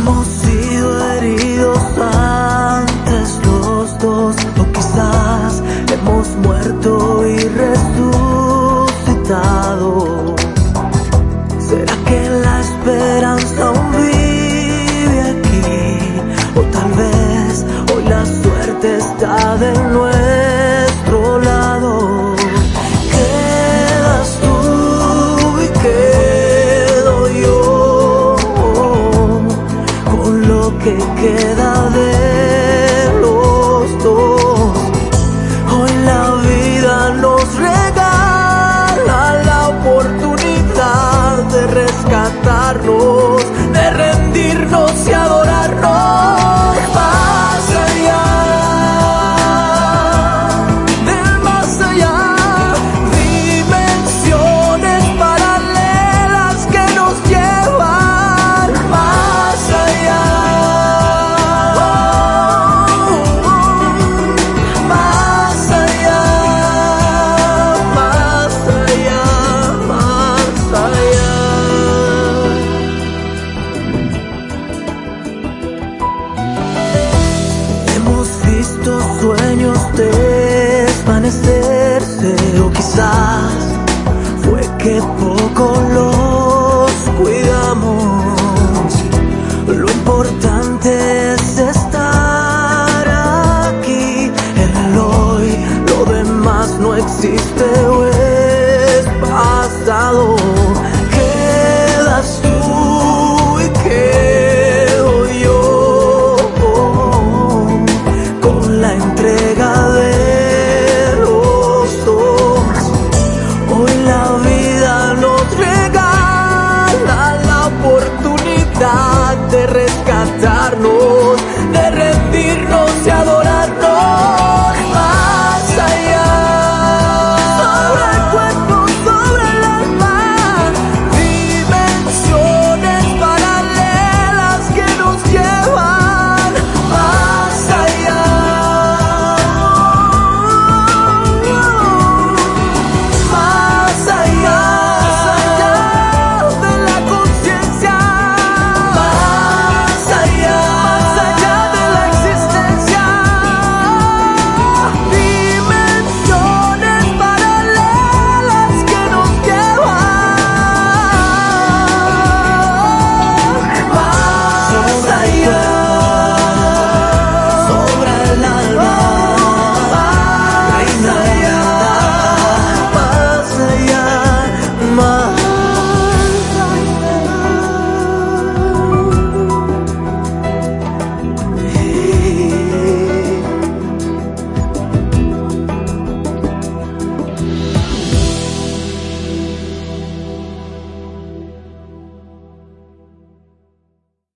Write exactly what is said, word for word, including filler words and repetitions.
Hemos sido heridos antes los dos, o quizás hemos muerto y resucitado. ¿Será que la esperanza aún vive aquí? O tal vez hoy la suerte está de nuestro lado. Quedas tú y quedo yo, con lo que queda de los dos. Hoy la vida nos regala la oportunidad de rescatarnos, de rendirnos y adorarnos. Más allá del más allá, dimensiones paralelas que nos llevan más allá. Más allá, más allá, más allá. Hemos visto sueños desvanecerse, o quizás fue que poco los cuidamos. Lo importante es estar aquí, en el hoy. Lo demás no existe o es pasado. Quedas tú y quedo yo, con la entrega de los dos. Hoy la vida nos regala la oportunidad de rescatarnos,